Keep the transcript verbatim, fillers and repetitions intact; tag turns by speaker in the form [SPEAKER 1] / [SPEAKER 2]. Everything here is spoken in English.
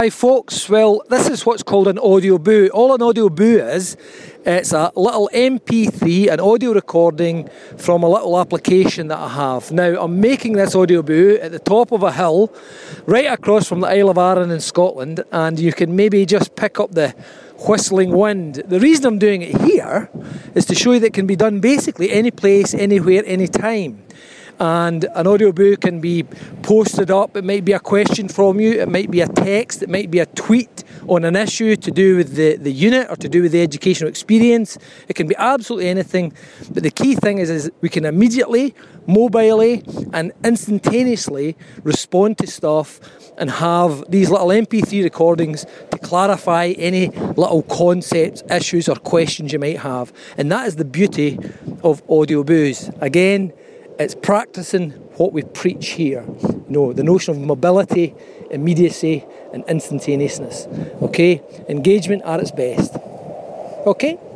[SPEAKER 1] Hi folks, well this is what's called an audio boo. All an audio boo is, it's a little M P three, an audio recording from a little application that I have. Now I'm making this audio boo at the top of a hill right across from the Isle of Arran in Scotland, and you can maybe just pick up the whistling wind. The reason I'm doing it here is to show you that it can be done basically any place, anywhere, anytime. And an audio boo can be posted up. It might be a question from you, it might be a text, it might be a tweet on an issue to do with the, the unit or to do with the educational experience. It can be absolutely anything, but the key thing is, is we can immediately, mobilely and instantaneously respond to stuff and have these little M P three recordings to clarify any little concepts, issues or questions you might have. And that is the beauty of audio boos. Again, it's practicing what we preach here. You know, the notion of mobility, immediacy and instantaneousness. Okay? Engagement at its best. Okay?